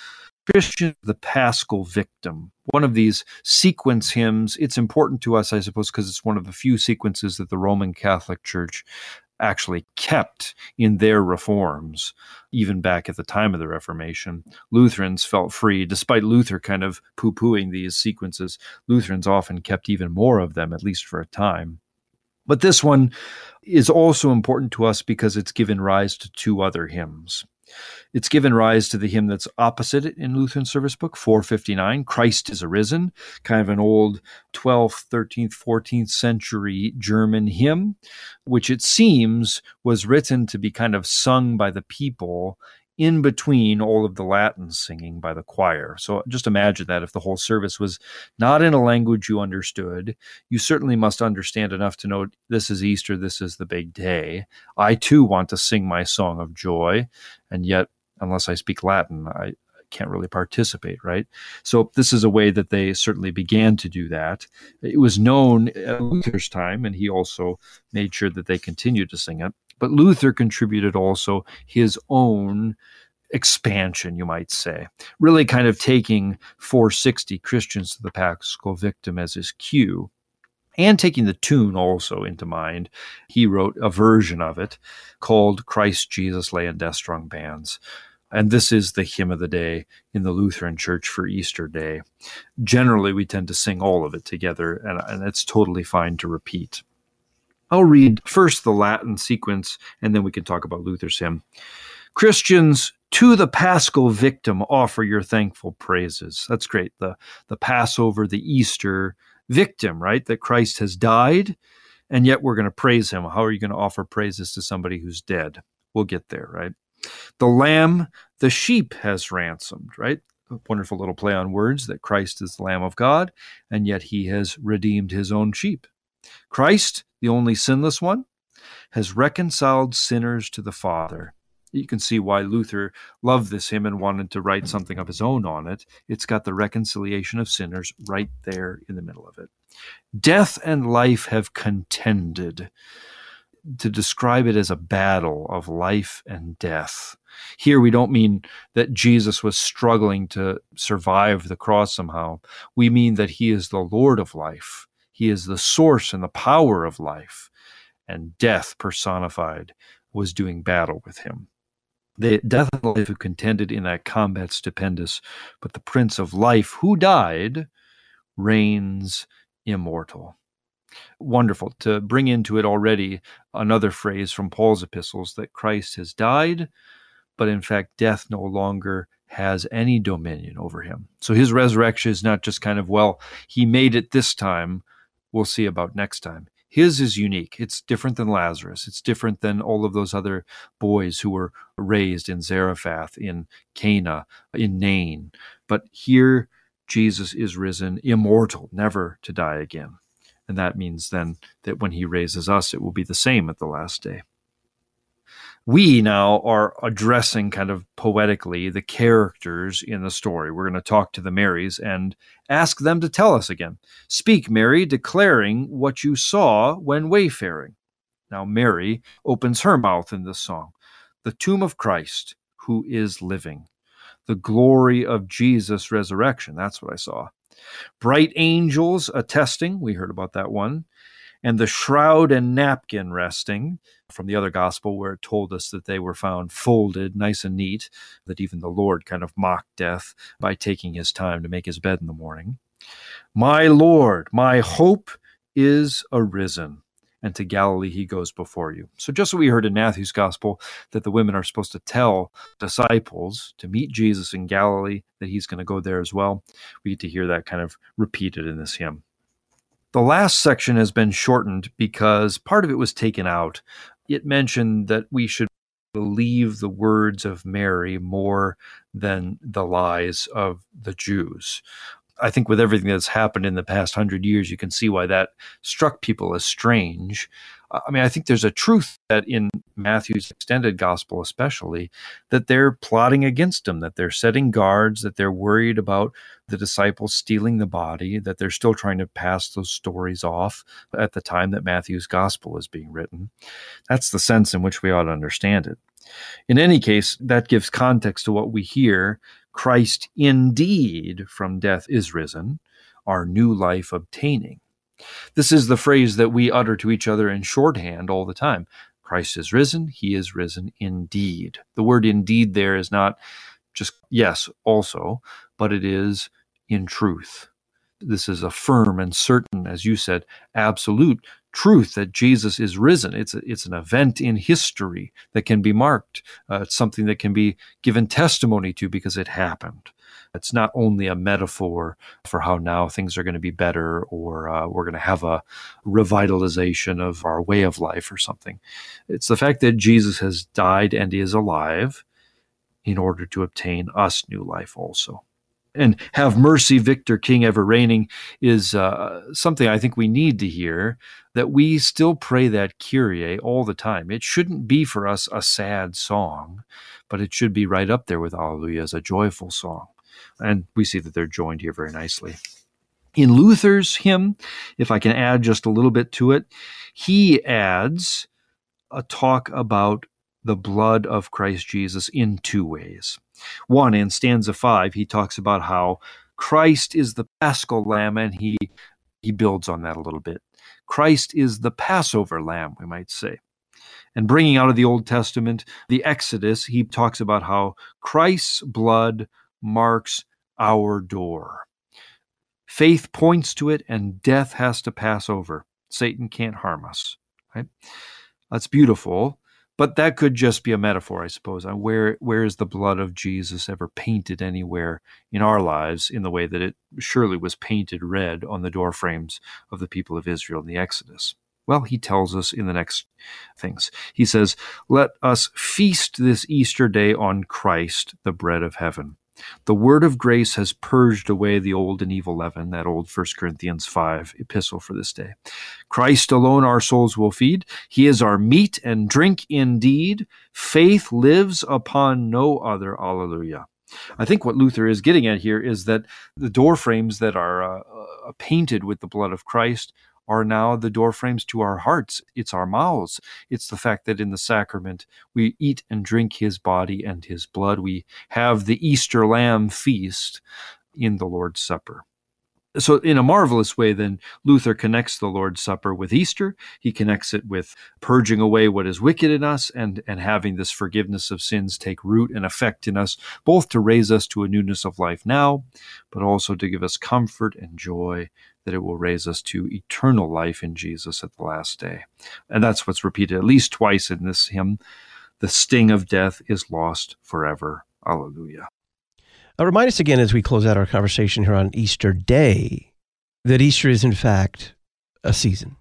Christian, the Paschal Victim. One of these sequence hymns, it's important to us, I suppose, because it's one of the few sequences that the Roman Catholic Church actually kept in their reforms, even back at the time of the Reformation. Lutherans felt free, despite Luther kind of poo-pooing these sequences. Lutherans often kept even more of them, at least for a time. But this one is also important to us because it's given rise to two other hymns. It's given rise to the hymn that's opposite it in Lutheran Service Book, four fifty-nine, Christ is Arisen, kind of an old twelfth, thirteenth, fourteenth century German hymn, which it seems was written to be kind of sung by the people in between all of the Latin singing by the choir. So just imagine that if the whole service was not in a language you understood, you certainly must understand enough to know this is Easter, this is the big day. I too want to sing my song of joy, and yet, unless I speak Latin, I can't really participate, right? So this is a way that they certainly began to do that. It was known at Luther's time, and he also made sure that they continued to sing it. But Luther contributed also his own expansion, you might say, really kind of taking four sixty, Christians to the Paschal Victim, as his cue, and taking the tune also into mind. He wrote a version of it called Christ Jesus Lay in Death Strong Bands. And this is the hymn of the day in the Lutheran Church for Easter Day. Generally, we tend to sing all of it together, and, and it's totally fine to repeat. I'll read first the Latin sequence, and then we can talk about Luther's hymn. Christians, to the Paschal Victim offer your thankful praises. That's great. The, the Passover, the Easter victim, right? That Christ has died, and yet we're going to praise him. How are you going to offer praises to somebody who's dead? We'll get there, right? The lamb, the sheep has ransomed, right? A wonderful little play on words that Christ is the Lamb of God, and yet he has redeemed his own sheep. Christ, the only sinless one, has reconciled sinners to the Father. You can see why Luther loved this hymn and wanted to write something of his own on it. It's got the reconciliation of sinners right there in the middle of it. Death and life have contended. To describe it as a battle of life and death. Here we don't mean that Jesus was struggling to survive the cross somehow. We mean that he is the Lord of life. He is the source and the power of life. And death personified was doing battle with him. The death and life have contended in that combat stupendous, but the Prince of Life, who died, reigns immortal. Wonderful to bring into it already another phrase from Paul's epistles, that Christ has died, but in fact death no longer has any dominion over him. So his resurrection is not just kind of, well, he made it this time, we'll see about next time. His is unique. It's different than Lazarus. It's different than all of those other boys who were raised in Zarephath, in Cana, in Nain. But here Jesus is risen immortal, never to die again. And that means then that when he raises us, it will be the same at the last day. We now are addressing kind of poetically the characters in the story. We're going to talk to the Marys and ask them to tell us again. Speak, Mary, declaring what you saw when wayfaring. Now Mary opens her mouth in this song. The tomb of Christ, who is living. The glory of Jesus' resurrection. That's what I saw. Bright angels attesting, we heard about that one, and the shroud and napkin resting, from the other gospel where it told us that they were found folded nice and neat, that even the Lord kind of mocked death by taking his time to make his bed in the morning. My Lord, my hope is arisen, and to Galilee he goes before you. So just what we heard in Matthew's gospel, that the women are supposed to tell disciples to meet Jesus in Galilee, that he's going to go there as well. We get to hear that kind of repeated in this hymn. The last section has been shortened because part of it was taken out. It mentioned that we should believe the words of Mary more than the lies of the Jews. I think with everything that's happened in the past hundred years, you can see why that struck people as strange. I mean, I think there's a truth that in Matthew's extended gospel especially, that they're plotting against him, that they're setting guards, that they're worried about the disciples stealing the body, that they're still trying to pass those stories off at the time that Matthew's gospel is being written. That's the sense in which we ought to understand it. In any case, that gives context to what we hear. Christ indeed from death is risen, our new life obtaining. This is the phrase that we utter to each other in shorthand all the time. Christ is risen, he is risen indeed. The word indeed there is not just yes, also, but it is in truth. This is a firm and certain, as you said, absolute truth that Jesus is risen. It's a, it's an event in history that can be marked. Uh, it's something that can be given testimony to because it happened. It's not only a metaphor for how now things are going to be better, or uh, we're going to have a revitalization of our way of life or something. It's the fact that Jesus has died and is alive in order to obtain us new life also. And have mercy, Victor, King ever reigning, is uh, something I think we need to hear, that we still pray that Kyrie all the time. It shouldn't be for us a sad song, but it should be right up there with Alleluia as a joyful song. And we see that they're joined here very nicely. In Luther's hymn, if I can add just a little bit to it, he adds a talk about the blood of Christ Jesus in two ways. One, in stanza five, he talks about how Christ is the Paschal Lamb, and he, he builds on that a little bit. Christ is the Passover Lamb, we might say. And bringing out of the Old Testament, the Exodus, he talks about how Christ's blood marks our door. Faith points to it, and death has to pass over. Satan can't harm us. Right? That's beautiful. But that could just be a metaphor, I suppose. Where, where is the blood of Jesus ever painted anywhere in our lives in the way that it surely was painted red on the door frames of the people of Israel in the Exodus? Well, he tells us in the next things. He says, "Let us feast this Easter day on Christ, the bread of heaven. The word of grace has purged away the old and evil leaven," that old First Corinthians five epistle for this day. "Christ alone our souls will feed. He is our meat and drink indeed. Faith lives upon no other." Alleluia. I think what Luther is getting at here is that the door frames that are uh, uh, painted with the blood of Christ are now the door frames to our hearts. It's our mouths. It's the fact that in the sacrament we eat and drink his body and his blood. We have the Easter lamb feast in the Lord's Supper. So in a marvelous way, then, Luther connects the Lord's Supper with Easter. He connects it with purging away what is wicked in us and, and having this forgiveness of sins take root and effect in us, both to raise us to a newness of life now, but also to give us comfort and joy that it will raise us to eternal life in Jesus at the last day. And that's what's repeated at least twice in this hymn. The sting of death is lost forever. Alleluia. Uh, remind us again as we close out our conversation here on Easter Day that Easter is in fact a season.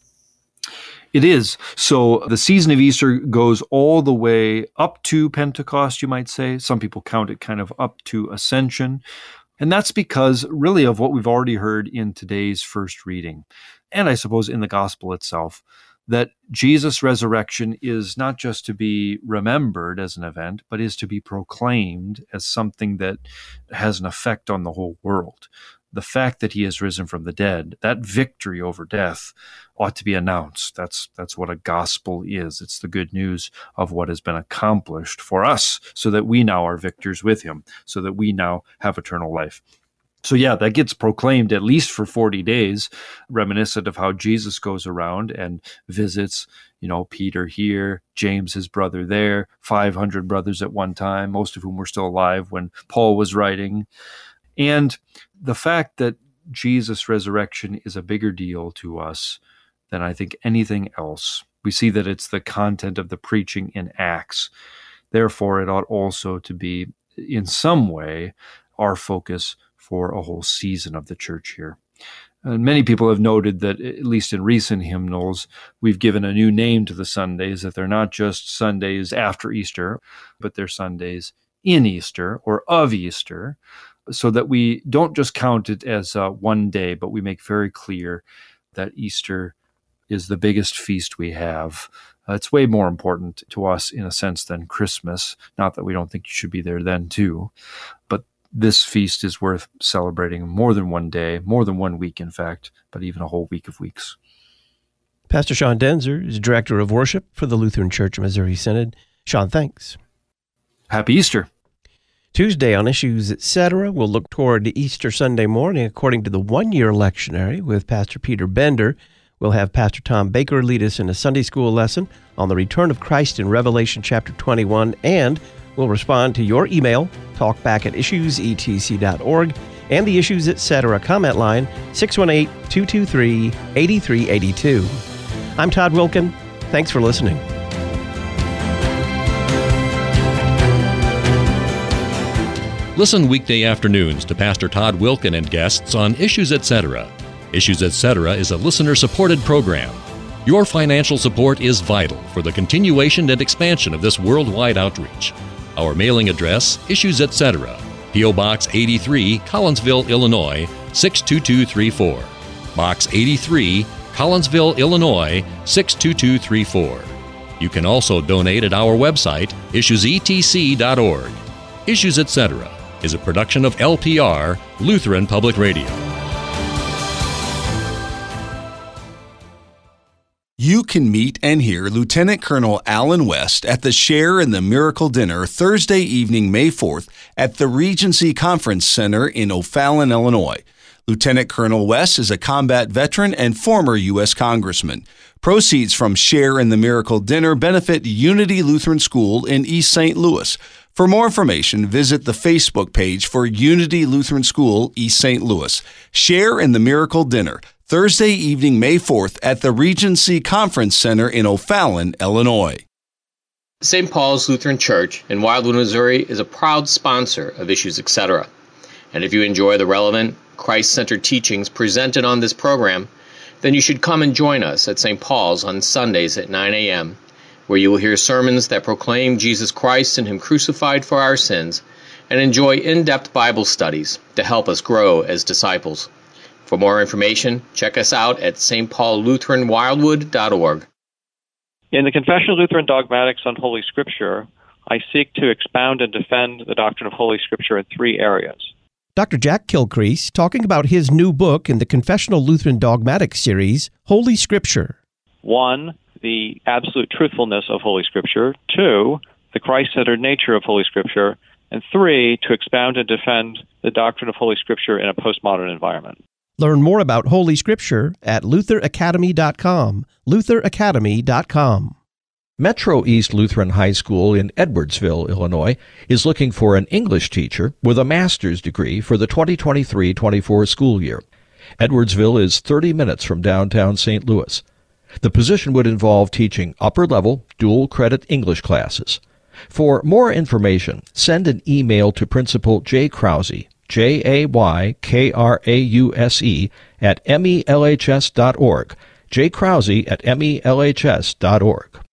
It is. So the season of Easter goes all the way up to Pentecost, you might say. Some people count it kind of up to Ascension. And that's because really of what we've already heard in today's first reading, and I suppose in the gospel itself, that Jesus' resurrection is not just to be remembered as an event, but is to be proclaimed as something that has an effect on the whole world. The fact that he has risen from the dead, that victory over death, ought to be announced. That's that's what a gospel is. It's the good news of what has been accomplished for us, so that we now are victors with him, so that we now have eternal life. So yeah, that gets proclaimed at least for forty days, reminiscent of how Jesus goes around and visits, you know, Peter here, James, his brother there, five hundred brothers at one time, most of whom were still alive when Paul was writing. And the fact that Jesus' resurrection is a bigger deal to us than I think anything else. We see that it's the content of the preaching in Acts. Therefore, it ought also to be, in some way, our focus for a whole season of the church here. And many people have noted that, at least in recent hymnals, we've given a new name to the Sundays, that they're not just Sundays after Easter, but they're Sundays in Easter or of Easter, so that we don't just count it as uh, one day, but we make very clear that Easter is the biggest feast we have. Uh, it's way more important to us in a sense than Christmas. Not that we don't think you should be there then too, but this feast is worth celebrating more than one day, more than one week, in fact, but even a whole week of weeks. Pastor Sean Daenzer is Director of Worship for the Lutheran Church Missouri Synod. Sean, thanks. Happy Easter. Tuesday on Issues, et cetera, we'll look toward Easter Sunday morning according to the one-year lectionary with Pastor Peter Bender. We'll have Pastor Tom Baker lead us in a Sunday school lesson on the return of Christ in Revelation chapter twenty-one, and we'll respond to your email, talkback at issues e t c dot org, and the Issues, et cetera comment line, six one eight, two two three, eight three eight two. I'm Todd Wilken. Thanks for listening. Listen weekday afternoons to Pastor Todd Wilken and guests on Issues, et cetera. Issues, et cetera is a listener-supported program. Your financial support is vital for the continuation and expansion of this worldwide outreach. Our mailing address, Issues, et cetera, P O. Box eighty-three, Collinsville, Illinois, six two two three four. Box eighty-three, Collinsville, Illinois, six two two three four. You can also donate at our website, issues e t c dot org. Issues, et cetera is a production of L P R, Lutheran Public Radio. You can meet and hear Lieutenant Colonel Alan West at the Share in the Miracle Dinner Thursday evening, May fourth, at the Regency Conference Center in O'Fallon, Illinois. Lieutenant Colonel West is a combat veteran and former U S Congressman. Proceeds from Share in the Miracle Dinner benefit Unity Lutheran School in East Saint Louis. For more information, visit the Facebook page for Unity Lutheran School, East Saint Louis. Share in the Miracle Dinner, Thursday evening, May fourth, at the Regency Conference Center in O'Fallon, Illinois. Saint Paul's Lutheran Church in Wildwood, Missouri is a proud sponsor of Issues, et cetera. And if you enjoy the relevant, Christ-centered teachings presented on this program, then you should come and join us at Saint Paul's on Sundays at nine a.m., where you will hear sermons that proclaim Jesus Christ and Him crucified for our sins, and enjoy in-depth Bible studies to help us grow as disciples. For more information, check us out at s t paul lutheran wildwood dot org. In the Confession of Lutheran Dogmatics on Holy Scripture, I seek to expound and defend the doctrine of Holy Scripture in three areas. Doctor Jack Kilcrease talking about his new book in the Confessional Lutheran Dogmatics series, Holy Scripture. One, the absolute truthfulness of Holy Scripture. Two, the Christ-centered nature of Holy Scripture. And three, to expound and defend the doctrine of Holy Scripture in a postmodern environment. Learn more about Holy Scripture at luther academy dot com, luther academy dot com. Metro East Lutheran High School in Edwardsville, Illinois, is looking for an English teacher with a master's degree for the twenty twenty-three twenty-four school year. Edwardsville is thirty minutes from downtown Saint Louis. The position would involve teaching upper-level, dual-credit English classes. For more information, send an email to Principal Jay Krause, J A Y K R A U S E, at M E L H S dot org, Jay Krause at M E L H S dot org.